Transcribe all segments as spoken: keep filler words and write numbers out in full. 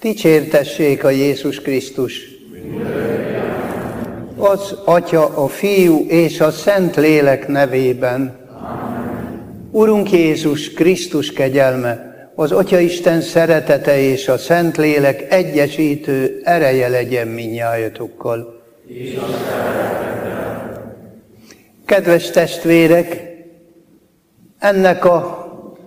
Dicsértessék a Jézus Krisztus! Az Atya, a Fiú és a Szent Lélek nevében. Amen. Urunk Jézus Krisztus kegyelme, az Atyaisten szeretete és a Szent Lélek egyesítő ereje legyen mindnyájatokkal. Kedves testvérek, ennek a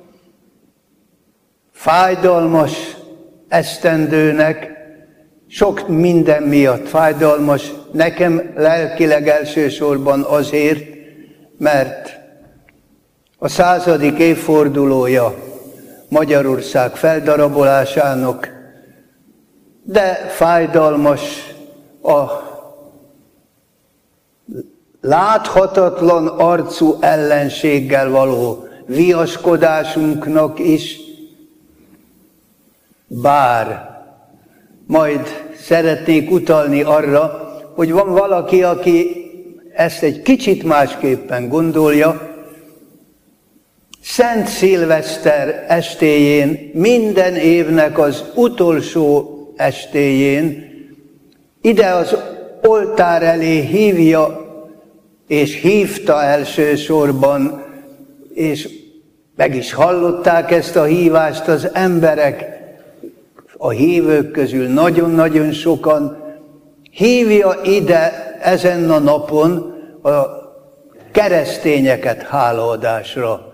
fájdalmas esztendőnek sok minden miatt fájdalmas, nekem lelkileg elsősorban azért, mert a századik évfordulója Magyarország feldarabolásának, de fájdalmas a láthatatlan arcú ellenséggel való viaskodásunknak is, bár majd szeretnék utalni arra, hogy van valaki, aki ezt egy kicsit másképpen gondolja. Szent Szilveszter estéjén, minden évnek az utolsó estéjén ide az oltár elé hívja, és hívta elsősorban, és meg is hallották ezt a hívást az emberek, a hívők közül nagyon-nagyon sokan, hívja ide ezen a napon a keresztényeket hálaadásra.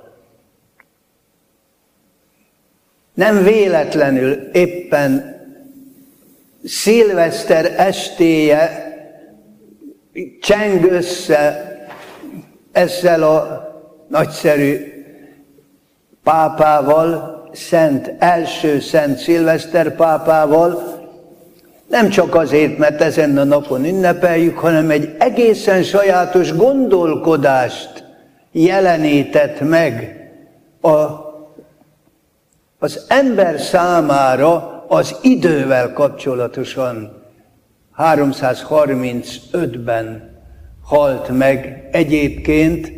Nem véletlenül éppen szilveszter estéje cseng össze ezzel a nagyszerű pápával, Szent, első Szent Szilveszter pápával, nem csak azért, mert ezen a napon ünnepeljük, hanem egy egészen sajátos gondolkodást jelenített meg a, az ember számára az idővel kapcsolatosan. háromszázharmincötben halt meg egyébként,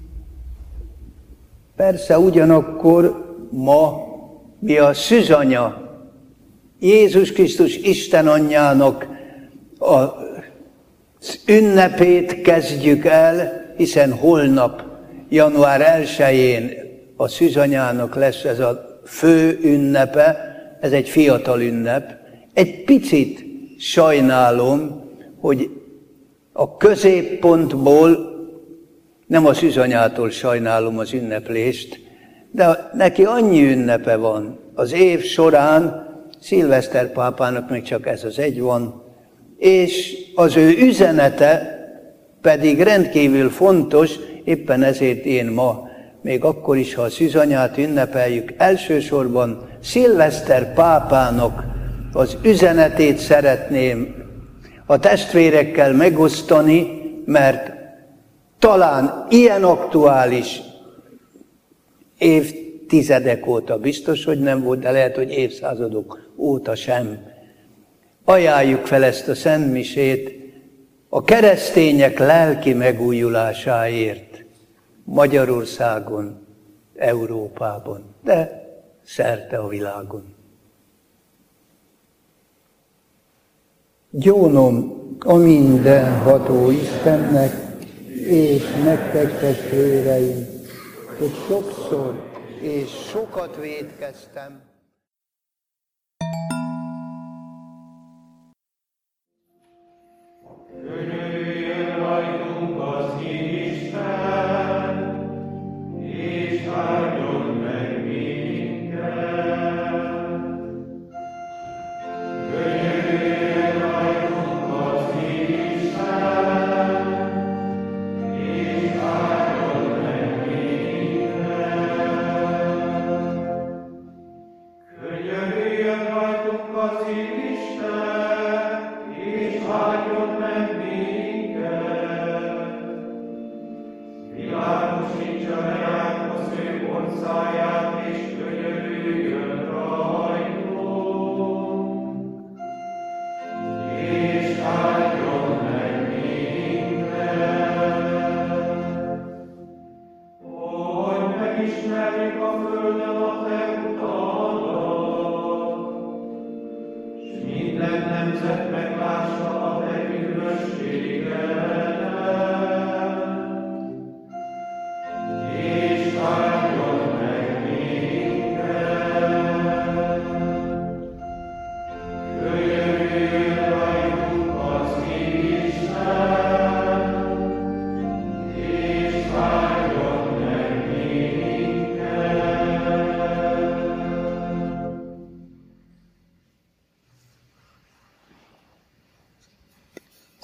persze ugyanakkor ma mi a szűzanya, Jézus Krisztus Isten anyjának az ünnepét kezdjük el, hiszen holnap, január elsején a szűzanyának lesz ez a fő ünnepe, ez egy fiatal ünnep. Egy picit sajnálom, hogy a középpontból, nem a szűzanyától sajnálom az ünneplést, de neki annyi ünnepe van az év során, Szilveszter pápának még csak ez az egy van, és az ő üzenete pedig rendkívül fontos, éppen ezért én ma, még akkor is, ha a szűzanyát ünnepeljük, elsősorban Szilveszter pápának az üzenetét szeretném a testvérekkel megosztani, mert talán ilyen aktuális évtizedek óta biztos, hogy nem volt, de lehet, hogy évszázadok óta sem. Ajánljuk fel ezt a szentmisét a keresztények lelki megújulásáért Magyarországon, Európában, de szerte a világon. Gyónom a mindenható Istennek és nektek testvéreim, hogy sokszor és sokat vétkeztem. Jöjjön rajtunk az Isten, és áldjon meg minket. Jöjjön rajtunk az Isten, és áldjon meg minket. Jöjjön rajtunk az Isten, és áldjon meg minket. Világosítsa ránk az ő orcáját, és könyörüljön rajtunk, és áldjon meg minket. Hogy megismerjük a földön a te utadat,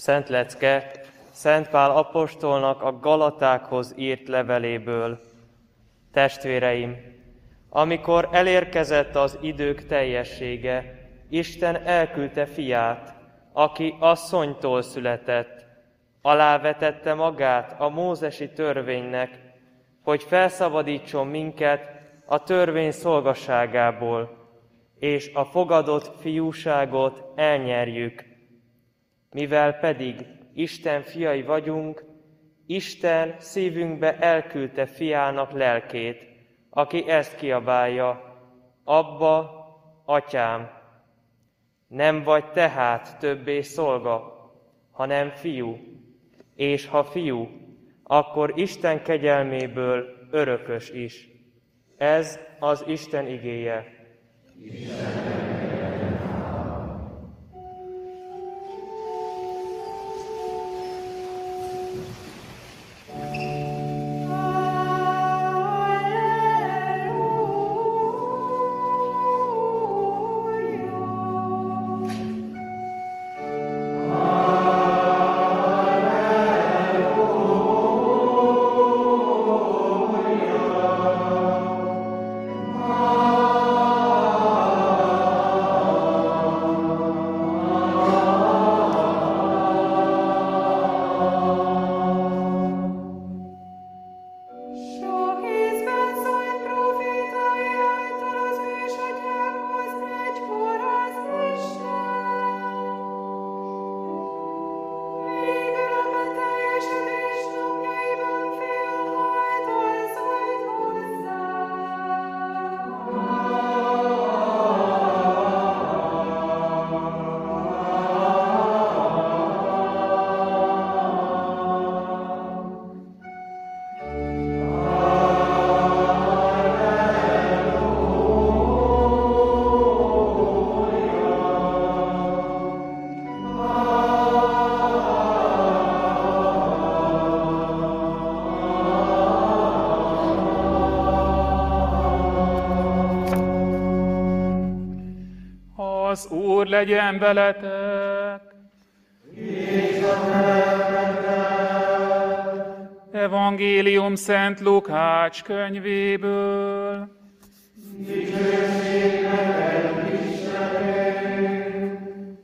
Szent lecke Szent Pál apostolnak a Galatákhoz írt leveléből. Testvéreim, amikor elérkezett az idők teljessége, Isten elküldte fiát, aki asszonytól született, alávetette magát a mózesi törvénynek, hogy felszabadítson minket a törvény szolgasságából, és a fogadott fiúságot elnyerjük. Mivel pedig Isten fiai vagyunk, Isten szívünkbe elküldte fiának lelkét, aki ezt kiabálja: Abba, Atyám! Nem vagy tehát többé szolga, hanem fiú, és ha fiú, akkor Isten kegyelméből örökös is. Ez az Isten igéje. Isten. Az Úr legyen veletek! És a lelkeddel! Evangélium Szent Lukács könyvéből. Dicsőség neked, Istenünk!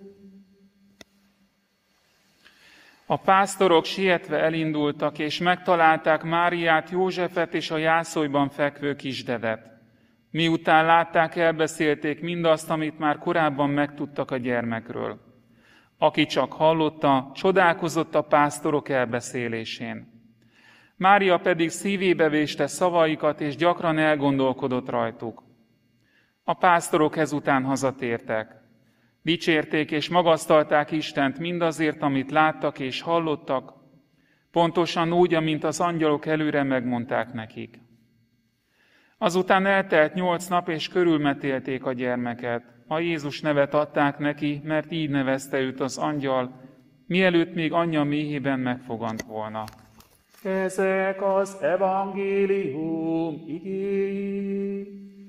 A pásztorok sietve elindultak, és megtalálták Máriát, Józsefet és a jászolban fekvő kisdedet. Miután látták, elbeszélték mindazt, amit már korábban megtudtak a gyermekről. Aki csak hallotta, csodálkozott a pásztorok elbeszélésén. Mária pedig szívébe véste szavaikat, és gyakran elgondolkodott rajtuk. A pásztorok ezután hazatértek. Dicsérték és magasztalták Istent mindazért, amit láttak és hallottak, pontosan úgy, amint az angyalok előre megmondták nekik. Azután eltelt nyolc nap, és körülmetélték a gyermeket. A Jézus nevet adták neki, mert így nevezte őt az angyal, mielőtt még anyja méhében megfogant volna. Ezek az evangélium igéi.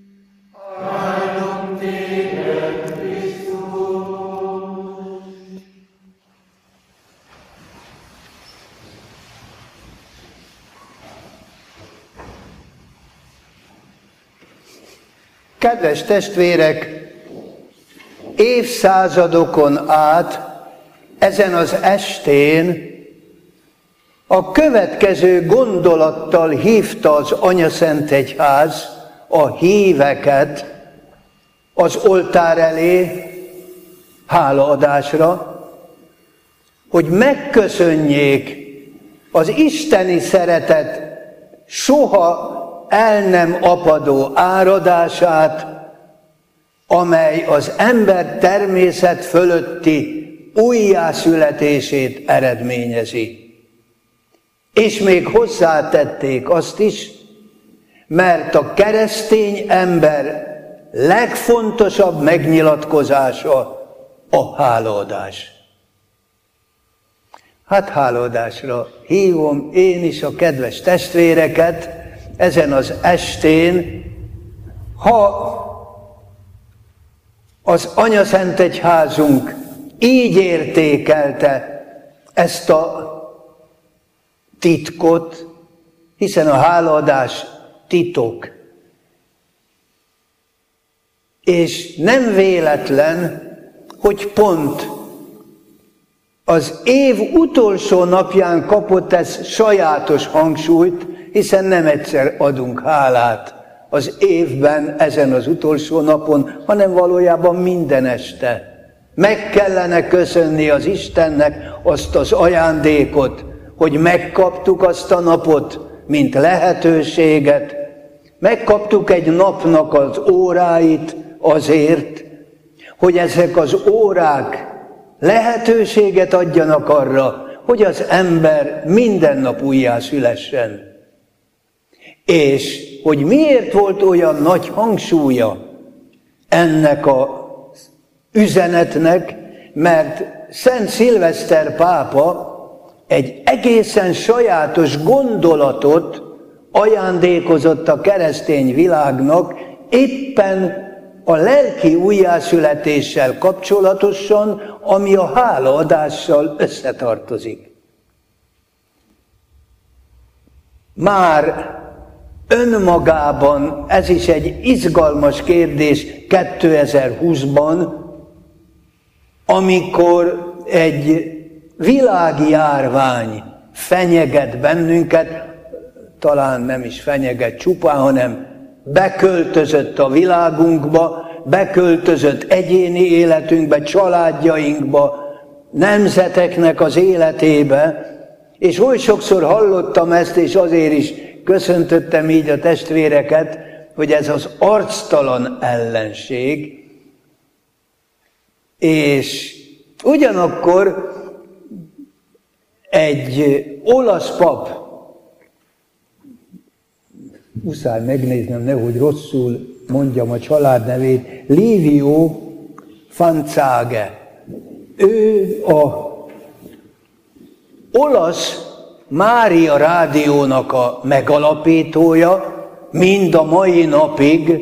Áldom téged, Krisztus! Kedves testvérek, évszázadokon át ezen az estén a következő gondolattal hívta az Anyaszentegyház a híveket az oltár elé hálaadásra, hogy megköszönjék az isteni szeretet soha el nem apadó áradását, amely az ember természet fölötti újjászületését eredményezi. És még hozzátették azt is, mert a keresztény ember legfontosabb megnyilatkozása a hálaadás. Hát hálaadásra hívom én is a kedves testvéreket ezen az estén, ha az Anyaszentegyházunk így értékelte ezt a titkot, hiszen a hálaadás titok. És nem véletlen, hogy pont az év utolsó napján kapott ez sajátos hangsúlyt, hiszen nem egyszer adunk hálát az évben, ezen az utolsó napon, hanem valójában minden este. Meg kellene köszönni az Istennek azt az ajándékot, hogy megkaptuk azt a napot, mint lehetőséget. Megkaptuk egy napnak az óráit azért, hogy ezek az órák lehetőséget adjanak arra, hogy az ember minden nap újjászülessen. És hogy miért volt olyan nagy hangsúlya ennek az üzenetnek, mert Szent Szilveszter pápa egy egészen sajátos gondolatot ajándékozott a keresztény világnak, éppen a lelki újjászületéssel kapcsolatosan, ami a hálaadással összetartozik. Már önmagában ez is egy izgalmas kérdés kétezer-húszban, amikor egy világjárvány fenyeget bennünket, talán nem is fenyeget csupán, hanem beköltözött a világunkba, beköltözött egyéni életünkbe, családjainkba, nemzeteknek az életébe, és oly sokszor hallottam ezt, és azért is köszöntöttem így a testvéreket, hogy ez az arctalan ellenség, és ugyanakkor egy olasz pap, muszáj megnéznem, nehogy rosszul mondjam a családnevét, Livio Fanzage. Ő a olasz Mária rádiónak a megalapítója, mind a mai napig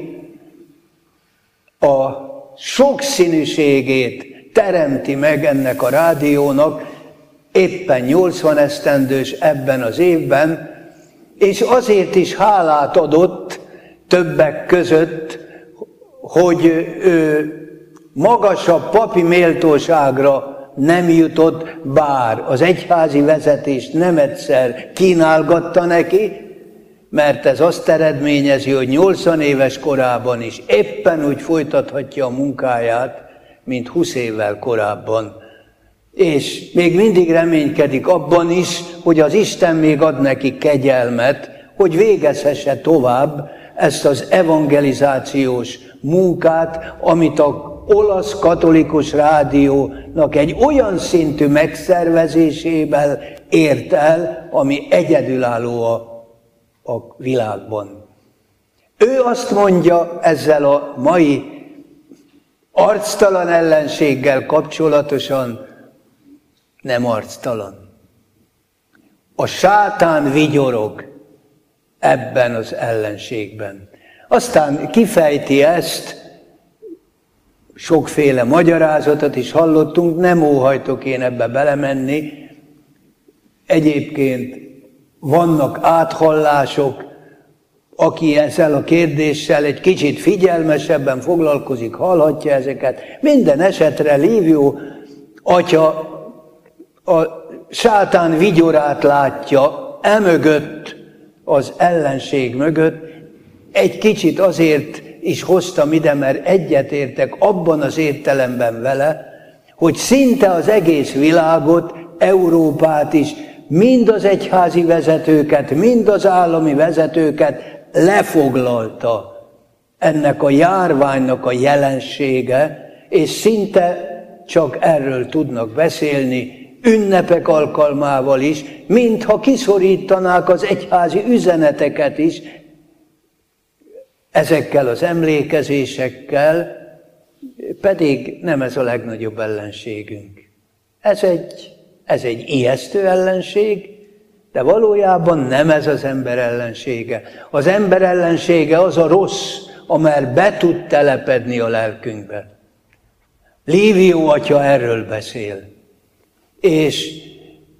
a sokszínűségét teremti meg ennek a rádiónak, éppen nyolcvan esztendős ebben az évben, és azért is hálát adott többek között, hogy ő magasabb papi méltóságra nem jutott, bár az egyházi vezetés nem egyszer kínálgatta neki, mert ez azt eredményezi, hogy nyolcvan éves korában is éppen úgy folytathatja a munkáját, mint húsz évvel korábban. És még mindig reménykedik abban is, hogy az Isten még ad neki kegyelmet, hogy végezhesse tovább ezt az evangelizációs munkát, amit a olasz katolikus rádiónak egy olyan szintű megszervezésével ért el, ami egyedülálló a, a világban. Ő azt mondja ezzel a mai arctalan ellenséggel kapcsolatosan, nem arctalan. A sátán vigyorog ebben az ellenségben. Aztán kifejti ezt, sokféle magyarázatot is hallottunk, nem óhajtok én ebbe belemenni. Egyébként vannak áthallások, aki ezzel a kérdéssel egy kicsit figyelmesebben foglalkozik, hallhatja ezeket. Minden esetre Livio atya a sátán vigyorát látja emögött, az ellenség mögött. Egy kicsit azért is hoztam ide, mert egyetértek abban az értelemben vele, hogy szinte az egész világot, Európát is, mind az egyházi vezetőket, mind az állami vezetőket lefoglalta ennek a járványnak a jelensége, és szinte csak erről tudnak beszélni, ünnepek alkalmával is, mintha kiszorítanák az egyházi üzeneteket is, ezekkel az emlékezésekkel, pedig nem ez a legnagyobb ellenségünk. Ez egy, ez egy ijesztő ellenség, de valójában nem ez az ember ellensége. Az ember ellensége az a rossz, amely be tud telepedni a lelkünkbe. Livio atya erről beszél. És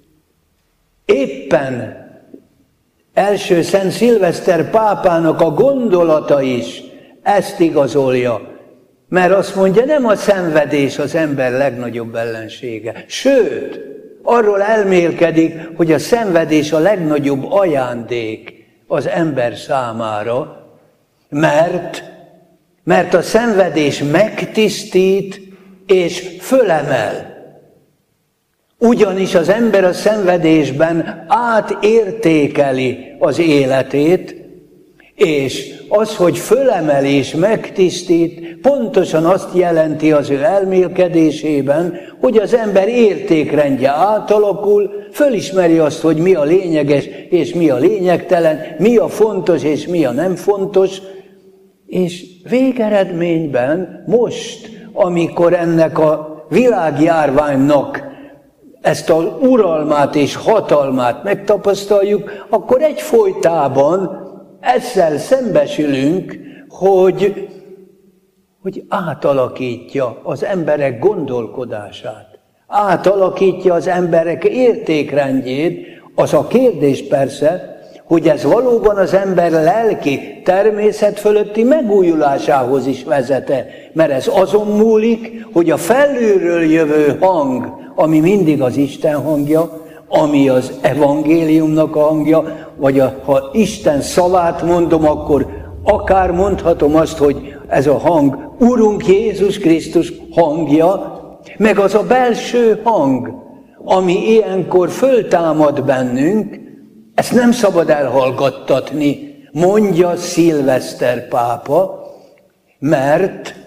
éppen első Szent Szilveszter pápának a gondolata is ezt igazolja. Mert azt mondja, nem a szenvedés az ember legnagyobb ellensége. Sőt, arról elmélkedik, hogy a szenvedés a legnagyobb ajándék az ember számára, mert, mert a szenvedés megtisztít és fölemel. Ugyanis az ember a szenvedésben átértékeli az életét, és az, hogy fölemel és megtisztít, pontosan azt jelenti az ő elmélkedésében, hogy az ember értékrendje átalakul, fölismeri azt, hogy mi a lényeges és mi a lényegtelen, mi a fontos és mi a nem fontos, és végeredményben most, amikor ennek a világjárványnak ezt az uralmát és hatalmát megtapasztaljuk, akkor egyfolytában ezzel szembesülünk, hogy, hogy átalakítja az emberek gondolkodását, átalakítja az emberek értékrendjét. Az a kérdés persze, hogy ez valóban az ember lelki, természet fölötti megújulásához is vezete, mert ez azon múlik, hogy a felülről jövő hang, ami mindig az Isten hangja, ami az evangéliumnak a hangja, vagy a, ha Isten szavát mondom, akkor akár mondhatom azt, hogy ez a hang Urunk Jézus Krisztus hangja, meg az a belső hang, ami ilyenkor föltámad bennünk, ezt nem szabad elhallgattatni, mondja Szilveszter pápa, mert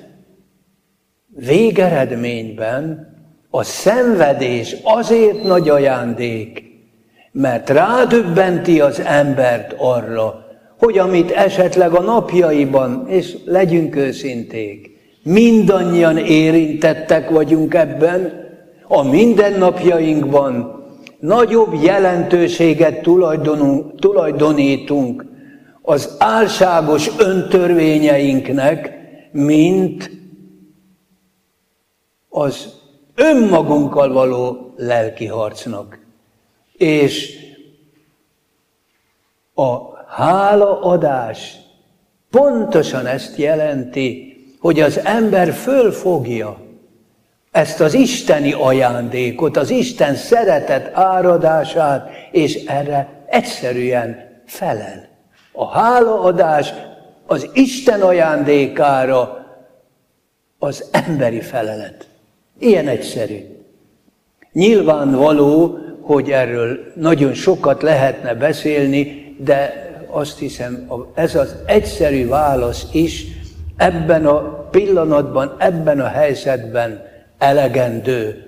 végeredményben a szenvedés azért nagy ajándék, mert rádöbbenti az embert arra, hogy amit esetleg a napjaiban, és legyünk őszinték, mindannyian érintettek vagyunk ebben, a mindennapjainkban nagyobb jelentőséget tulajdonítunk az álságos öntörvényeinknek, mint az önmagunkkal való lelki harcnak. És a hálaadás pontosan ezt jelenti, hogy az ember fölfogja ezt az isteni ajándékot, az Isten szeretet áradását, és erre egyszerűen felel. A hálaadás az Isten ajándékára az emberi felelet. Ilyen egyszerű. Nyilvánvaló, hogy erről nagyon sokat lehetne beszélni, de azt hiszem, ez az egyszerű válasz is ebben a pillanatban, ebben a helyzetben elegendő.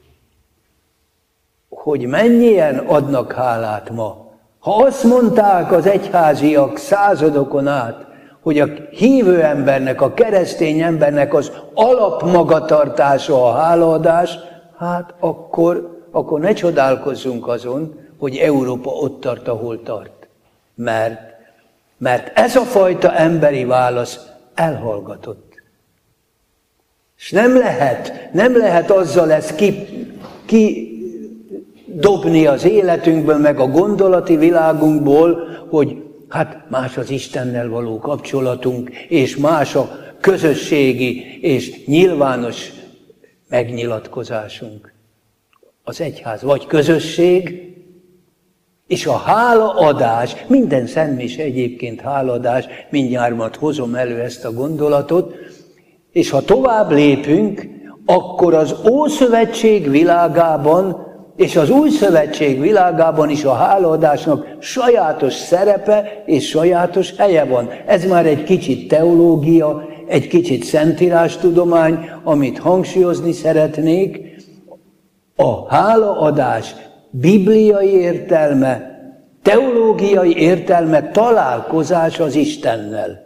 Hogy mennyien adnak hálát ma. Ha azt mondták az egyháziak századokon át, hogy a hívő embernek, a keresztény embernek az alapmagatartása a hálaadás, hát akkor, akkor ne csodálkozzunk azon, hogy Európa ott tart, ahol tart. Mert, mert ez a fajta emberi válasz elhallgatott. És nem lehet, nem lehet azzal ezt ki, ki dobni az életünkből, meg a gondolati világunkból, hogy hát más az Istennel való kapcsolatunk, és más a közösségi és nyilvános megnyilatkozásunk. Az egyház vagy közösség, és a hálaadás, minden szentmise egyébként hálaadás, mindjárt hozom elő ezt a gondolatot, és ha tovább lépünk, akkor az Ószövetség világában és az Új Szövetség világában is a hálaadásnak sajátos szerepe és sajátos helye van. Ez már egy kicsit teológia, egy kicsit szentírástudomány, amit hangsúlyozni szeretnék. A hálaadás bibliai értelme, teológiai értelme találkozás az Istennel.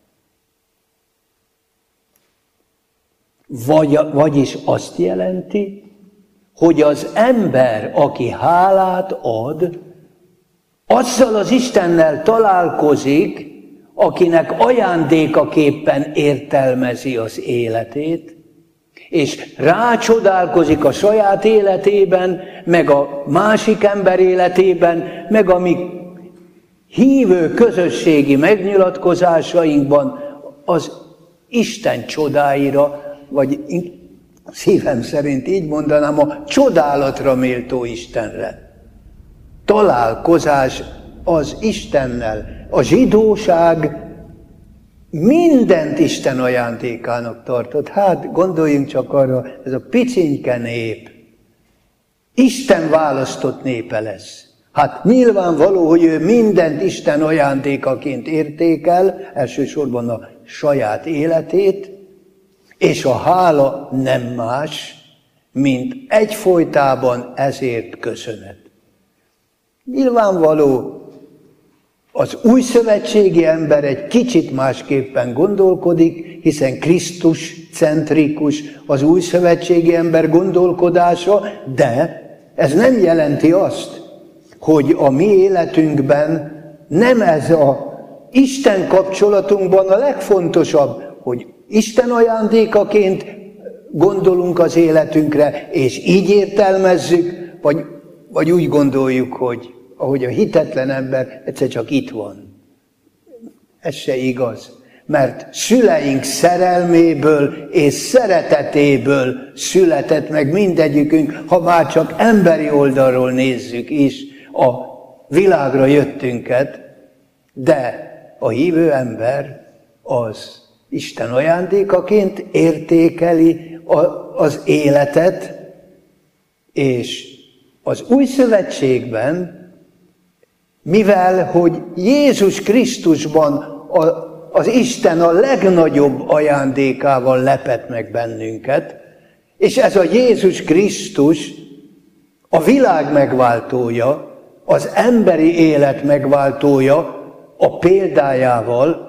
Vagy, vagyis azt jelenti, hogy az ember, aki hálát ad, azzal az Istennel találkozik, akinek ajándékaképpen értelmezi az életét, és rácsodálkozik a saját életében, meg a másik ember életében, meg a mi hívő közösségi megnyilatkozásainkban az Isten csodáira, vagy szívem szerint így mondanám, a csodálatra méltó Istenre. Találkozás az Istennel. A zsidóság mindent Isten ajándékának tartott. Hát gondoljunk csak arra, ez a picinke nép Isten választott népe lesz. Hát nyilvánvaló, hogy ő mindent Isten ajándékaként értékel, elsősorban a saját életét, és a hála nem más, mint egyfolytában ezért köszönet. Nyilvánvaló, az újszövetségi ember egy kicsit másképpen gondolkodik, hiszen Krisztus centrikus az újszövetségi ember gondolkodása, de ez nem jelenti azt, hogy a mi életünkben nem ez a Isten kapcsolatunkban a legfontosabb, hogy Isten ajándékaként gondolunk az életünkre, és így értelmezzük, vagy, vagy úgy gondoljuk, hogy ahogy a hitetlen ember egyszer csak itt van. Ez se igaz. Mert szüleink szerelméből és szeretetéből született meg mindegyikünk, ha már csak emberi oldalról nézzük is a világra jöttünket, de a hívő ember az Isten ajándékaként értékeli az életet, és az új szövetségben, mivel hogy Jézus Krisztusban a, az Isten a legnagyobb ajándékával lepett meg bennünket, és ez a Jézus Krisztus a világ megváltója, az emberi élet megváltója a példájával,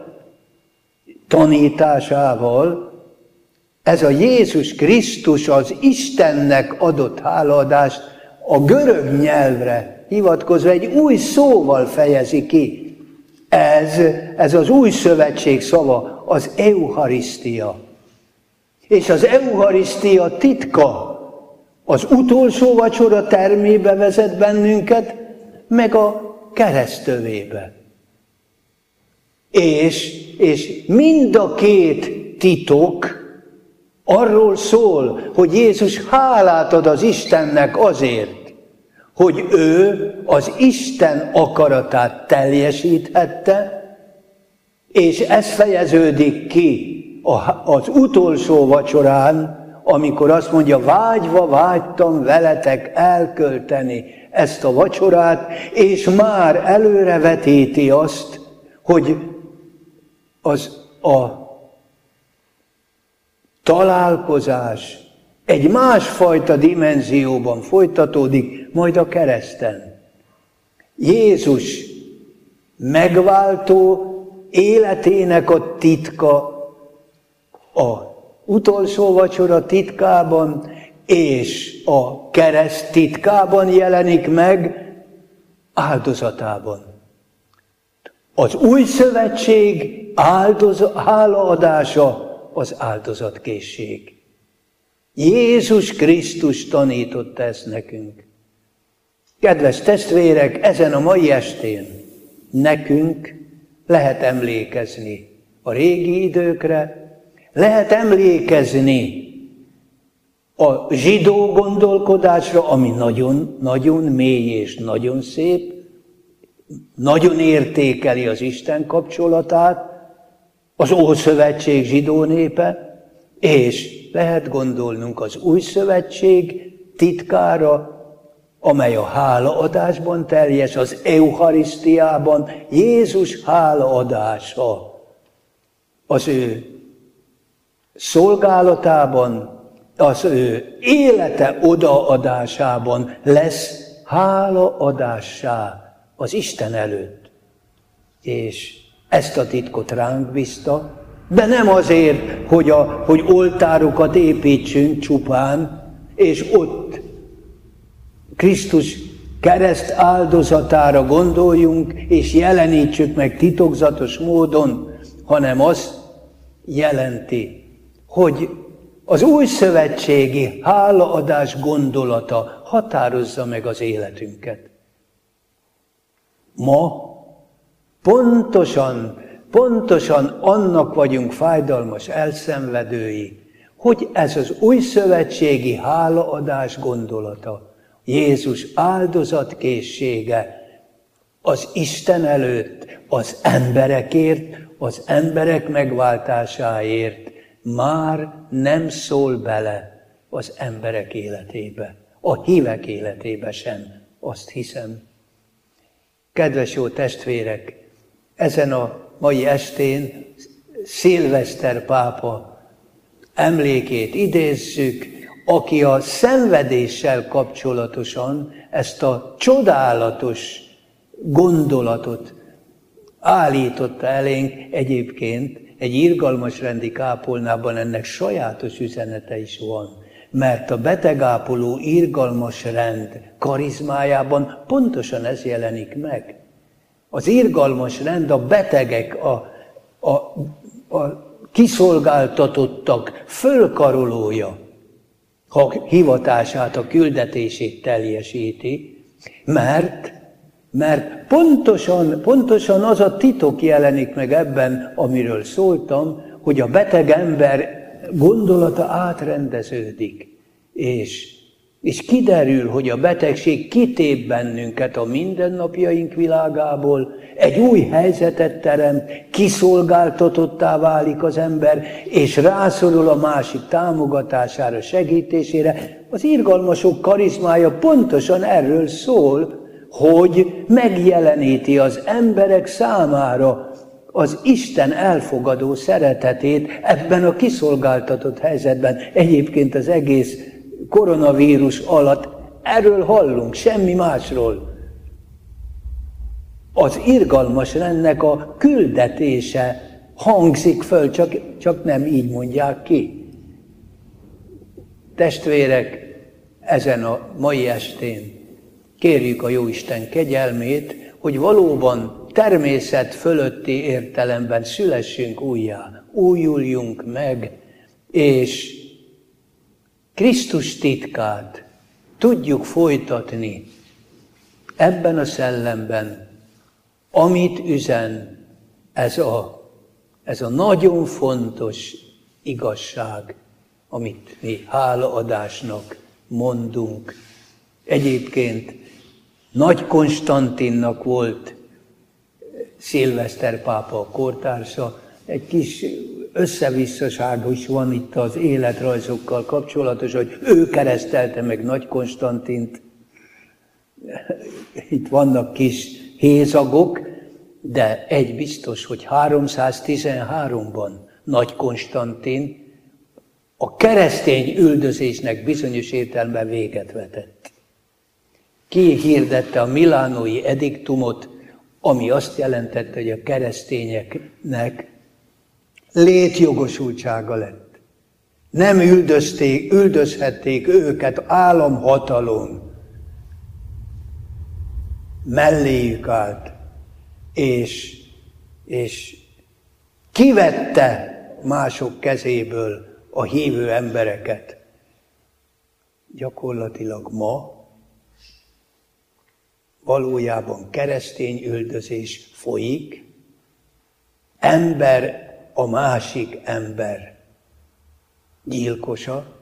tanításával, ez a Jézus Krisztus az Istennek adott hálaadást a görög nyelvre hivatkozva egy új szóval fejezi ki. Ez, ez az új szövetség szava, az eucharisztia. És az eucharisztia titka az utolsó vacsora termébe vezet bennünket, meg a keresztövébe. És, és mind a két titok arról szól, hogy Jézus hálát ad az Istennek azért, hogy ő az Isten akaratát teljesíthette, és ez fejeződik ki az utolsó vacsorán, amikor azt mondja, vágyva vágytam veletek elkölteni ezt a vacsorát, és már előrevetíti azt, hogy az a találkozás egy másfajta dimenzióban folytatódik, majd a kereszten. Jézus megváltó életének a titka a utolsó vacsora titkában és a kereszt titkában jelenik meg áldozatában. Az új szövetség áldoz, hálaadása az áldozatkészség. Jézus Krisztus tanította ezt nekünk. Kedves testvérek, ezen a mai estén nekünk lehet emlékezni a régi időkre, lehet emlékezni a zsidó gondolkodásra, ami nagyon, nagyon mély és nagyon szép, nagyon értékeli az Isten kapcsolatát, az Ószövetség zsidó népe, és lehet gondolnunk az Új Szövetség titkára, amely a hálaadásban teljes, az eucharisztiában, Jézus hálaadása az ő szolgálatában, az ő élete odaadásában lesz hálaadássá az Isten előtt. És ezt a titkot ránk bízta, de nem azért, hogy, a, hogy oltárokat építsünk csupán, és ott Krisztus kereszt áldozatára gondoljunk, és jelenítsük meg titokzatos módon, hanem azt jelenti, hogy az új szövetségi hálaadás gondolata határozza meg az életünket. Ma pontosan, pontosan annak vagyunk fájdalmas elszenvedői, hogy ez az új szövetségi hálaadás gondolata, Jézus áldozatkészsége az Isten előtt, az emberekért, az emberek megváltásáért már nem szól bele az emberek életébe, a hívek életébe sem, azt hiszem. Kedves jó testvérek, ezen a mai estén Szilveszter pápa emlékét idézzük, aki a szenvedéssel kapcsolatosan ezt a csodálatos gondolatot állította elénk. Egyébként egy irgalmas rendi kápolnában ennek sajátos üzenete is van, mert a betegápoló irgalmas rend karizmájában pontosan ez jelenik meg. Az irgalmas rend a betegek, a, a, a kiszolgáltatottak fölkarolója, ha hivatását, a küldetését teljesíti, mert, mert pontosan, pontosan az a titok jelenik meg ebben, amiről szóltam, hogy a beteg ember gondolata átrendeződik, és, és kiderül, hogy a betegség kitép bennünket a mindennapjaink világából, egy új helyzetet teremt, kiszolgáltatottá válik az ember, és rászorul a másik támogatására, segítésére. Az irgalmasok karizmája pontosan erről szól, hogy megjeleníti az emberek számára az Isten elfogadó szeretetét ebben a kiszolgáltatott helyzetben. Egyébként az egész koronavírus alatt erről hallunk, semmi másról. Az irgalmas rendnek a küldetése hangzik föl, csak, csak nem így mondják ki. Testvérek, ezen a mai estén kérjük a Jóisten kegyelmét, hogy valóban természet fölötti értelemben szülessünk újjá, újuljunk meg, és Krisztus titkát tudjuk folytatni ebben a szellemben, amit üzen ez a, ez a nagyon fontos igazság, amit mi hálaadásnak mondunk. Egyébként Nagy Konstantinnak volt Szilveszter pápa a kortársa, egy kis összevisszaság is van itt az életrajzokkal kapcsolatos, hogy ő keresztelte meg Nagy Konstantint. Itt vannak kis hézagok, de egy biztos, hogy háromszáztizenháromban Nagy Konstantin a keresztény üldözésnek bizonyos értelemben véget vetett. Ki hirdette a milánói ediktumot, ami azt jelentette, hogy a keresztényeknek létjogosultsága lett. Nem üldözték, üldözhették őket államhatalom, melléjük állt, és, és kivette mások kezéből a hívő embereket. Gyakorlatilag ma valójában keresztény üldözés folyik, ember a másik ember gyilkosa.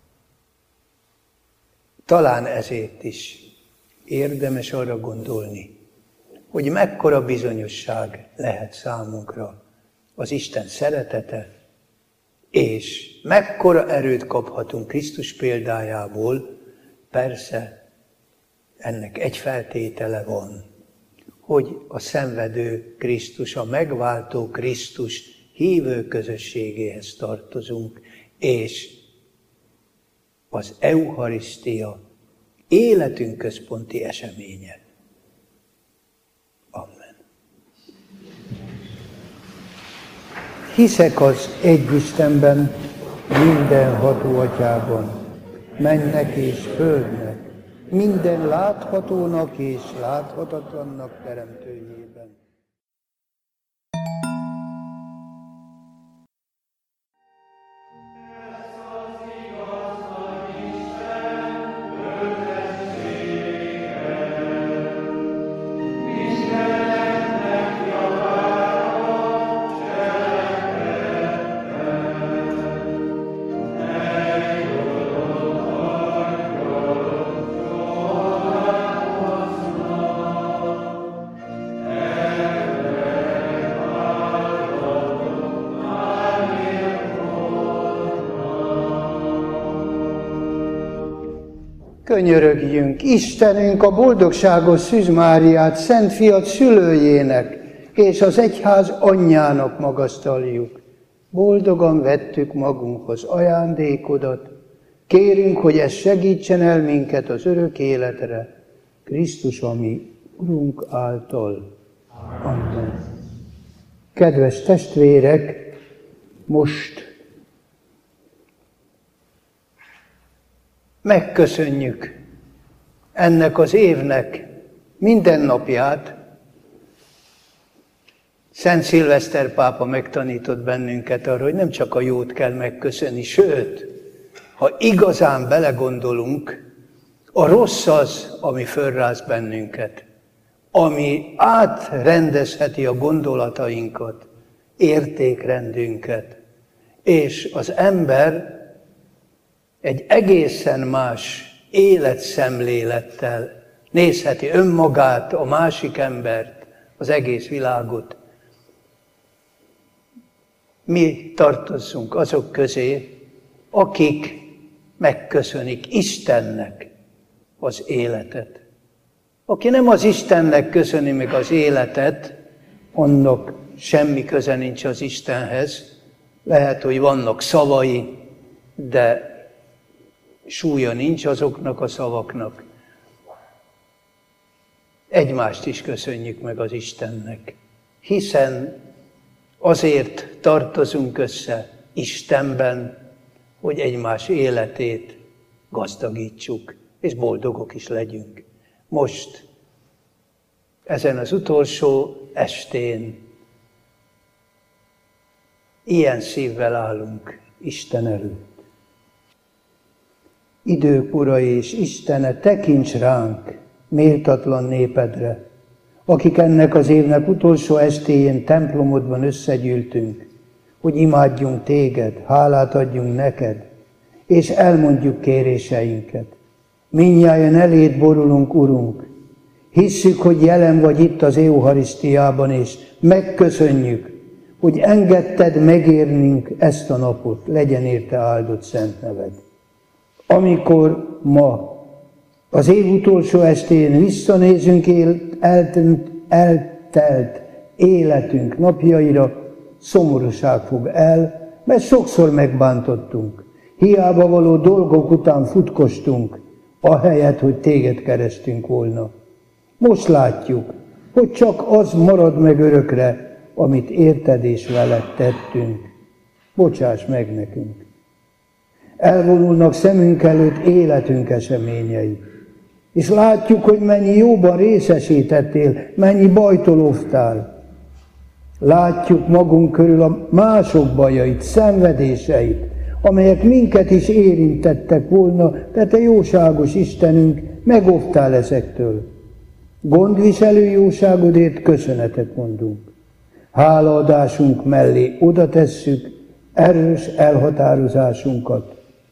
Talán ezért is érdemes arra gondolni, hogy mekkora bizonyosság lehet számunkra az Isten szeretete, és mekkora erőt kaphatunk Krisztus példájából. Persze ennek egy feltétele van, hogy a szenvedő Krisztus, a megváltó Krisztus hívő közösségéhez tartozunk, és az eucharisztia életünk központi eseménye. Amen. Hiszek az egy Istenben, mindenható Atyában, mennek és földnek, minden láthatónak és láthatatlannak teremtőjében. Ez az Könyörögjünk, Istenünk, a boldogságos Szűz Máriát, Szent Fiat szülőjének és az egyház anyjának magasztaljuk. Boldogan vettük magunkhoz ajándékodat, kérünk, hogy ez segítsen el minket az örök életre, Krisztus, ami Urunk által. Amen. Kedves testvérek, most megköszönjük ennek az évnek minden napját. Szent Szilveszter pápa megtanított bennünket arra, hogy nem csak a jót kell megköszönni, sőt, ha igazán belegondolunk, a rossz az, ami fölráz bennünket, ami átrendezheti a gondolatainkat, értékrendünket, és az ember egy egészen más életszemlélettel nézheti önmagát, a másik embert, az egész világot. Mi tartozzunk azok közé, akik megköszönik Istennek az életet. Aki nem az Istennek köszöni meg az életet, annak semmi köze nincs az Istenhez. Lehet, hogy vannak szavai, de súlya nincs azoknak a szavaknak. Egymást is köszönjük meg az Istennek, hiszen azért tartozunk össze Istenben, hogy egymás életét gazdagítsuk, és boldogok is legyünk. Most, ezen az utolsó estén, ilyen szívvel állunk Isten előtt. Idők Ura és Istene, tekints ránk, méltatlan népedre, akik ennek az évnek utolsó estéjén templomodban összegyűltünk, hogy imádjunk téged, hálát adjunk neked, és elmondjuk kéréseinket. Mindnyájan eléd borulunk, Urunk, hisszük, hogy jelen vagy itt az Eucharisztiában, és megköszönjük, hogy engedted megérnünk ezt a napot, legyen érte áldott szent neved. Amikor ma, az év utolsó estén visszanézünk él, eltelt, eltelt életünk napjaira, szomorúság fog el, mert sokszor megbántottunk. Hiába való dolgok után futkostunk, ahelyett, hogy téged kerestünk volna. Most látjuk, hogy csak az marad meg örökre, amit érted és veled tettünk. Bocsáss meg nekünk! Elvonulnak szemünk előtt életünk eseményei. És látjuk, hogy mennyi jóban részesítettél, mennyi bajtól óvtál. Látjuk magunk körül a mások bajait, szenvedéseit, amelyek minket is érintettek volna, de te jóságos Istenünk, megóvtál ezektől. Gondviselő jóságodért köszönetet mondunk. Hálaadásunk mellé oda tesszük erős elhatározásunkat.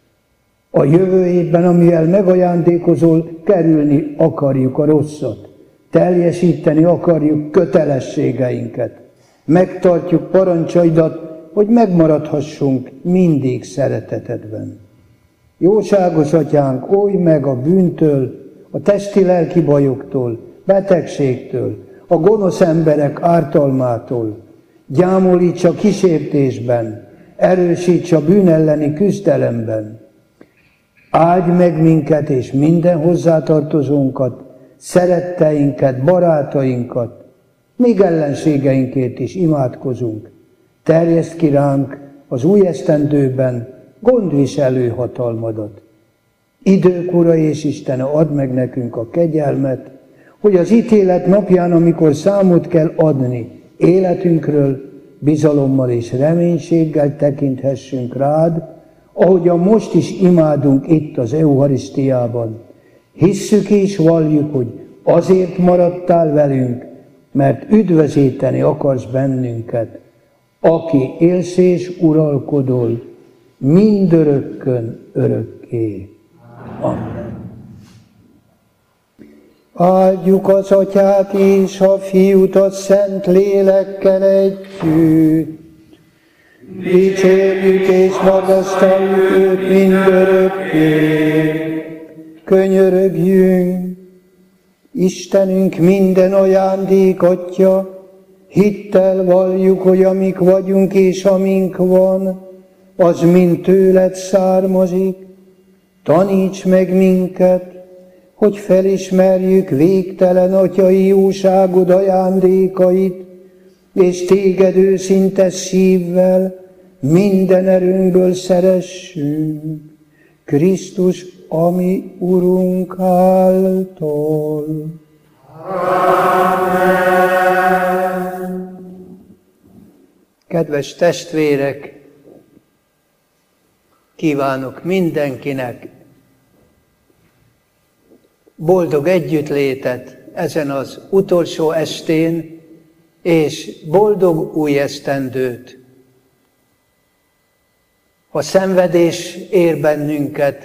A jövő évben, amivel megajándékozol, kerülni akarjuk a rosszat. Teljesíteni akarjuk kötelességeinket. Megtartjuk parancsaidat, hogy megmaradhassunk mindig szeretetedben. Jóságos Atyánk, oldj meg a bűntől, a testi-lelki bajoktól, betegségtől, a gonosz emberek ártalmától. Gyámolíts a kísértésben, erősíts a bűn elleni küzdelemben. Áldj meg minket és minden hozzátartozónkat, szeretteinket, barátainkat, még ellenségeinkért is imádkozunk. Terjeszd ki ránk az új esztendőben gondviselő hatalmadat. Idők Ura és Istene, add meg nekünk a kegyelmet, hogy az ítélet napján, amikor számot kell adni életünkről, bizalommal és reménységgel tekinthessünk rád, ahogyan most is imádunk itt az Eucharisztiában. Hisszük és valljuk, hogy azért maradtál velünk, mert üdvözíteni akarsz bennünket, aki élsz és uralkodol mindörökkön örökké. Amen. Áldjuk az Atyát és a Fiút a Szent Lélekkel együtt. Dicsérjük és magasztaljuk őt mindörökké. könyörögjünk. Istenünk minden ajándék Atya, hittel valljuk, hogy amik vagyunk és amink van, az mind tőled származik. Taníts meg minket, hogy felismerjük végtelen atyai jóságod ajándékait, és téged őszinte szívvel minden erőnkből szeressünk. Krisztus, ami Urunk által. Amen. Kedves testvérek, kívánok mindenkinek boldog együttlétet ezen az utolsó estén, és boldog új esztendőt. Ha szenvedés ér bennünket,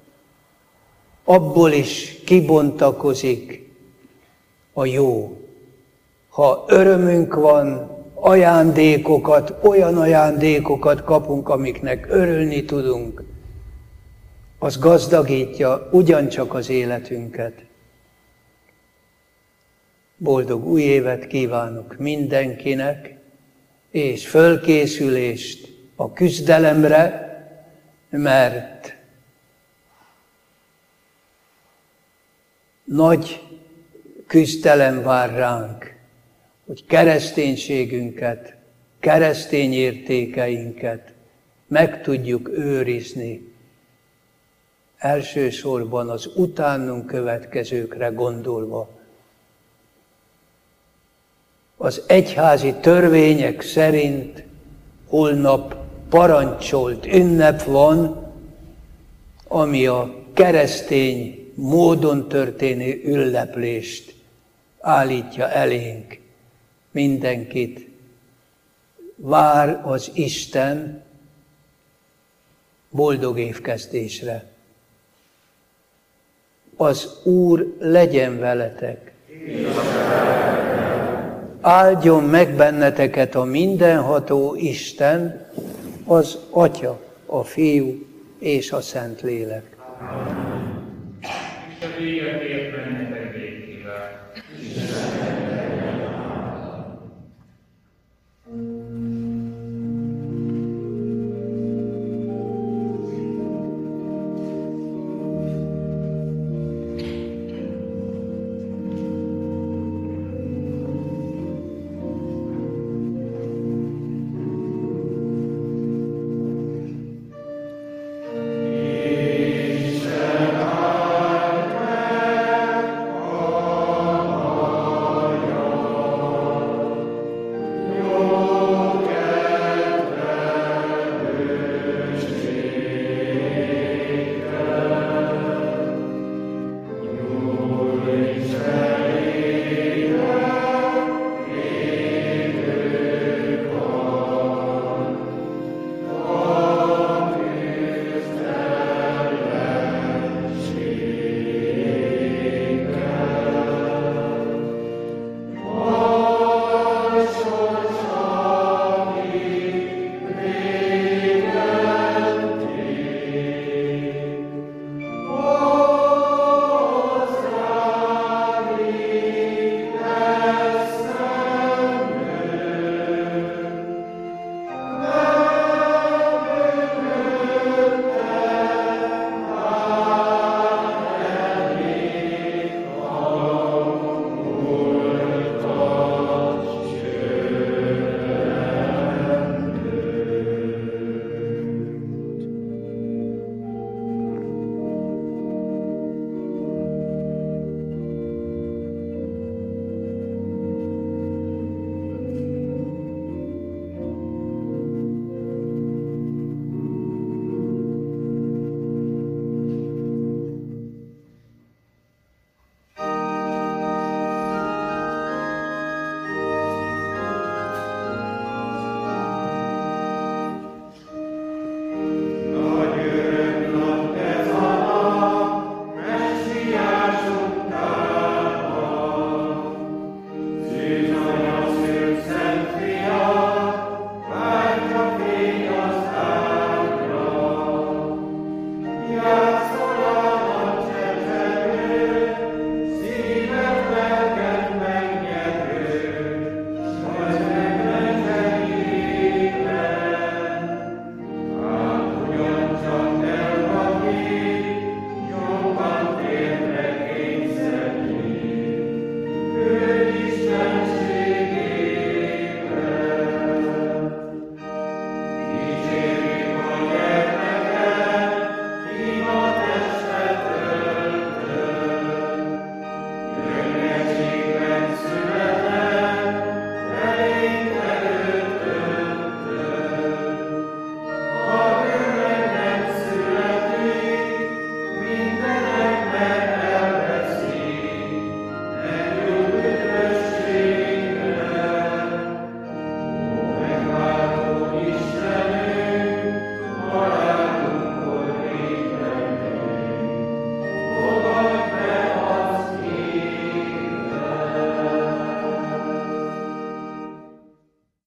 abból is kibontakozik a jó. Ha örömünk van, ajándékokat, olyan ajándékokat kapunk, amiknek örülni tudunk, az gazdagítja ugyancsak az életünket. Boldog új évet kívánok mindenkinek, és fölkészülést a küzdelemre, mert nagy küzdelem vár ránk, hogy kereszténységünket, keresztény értékeinket meg tudjuk őrizni, elsősorban az utánunk következőkre gondolva. Az egyházi törvények szerint holnap parancsolt ünnep van, ami a keresztény módon történő ünneplést állítja elénk. Mindenkit vár az Isten boldog évkezdésre. Az Úr legyen veletek. Áldjon meg benneteket a mindenható Isten, az Atya, a Fiú és a Szentlélek.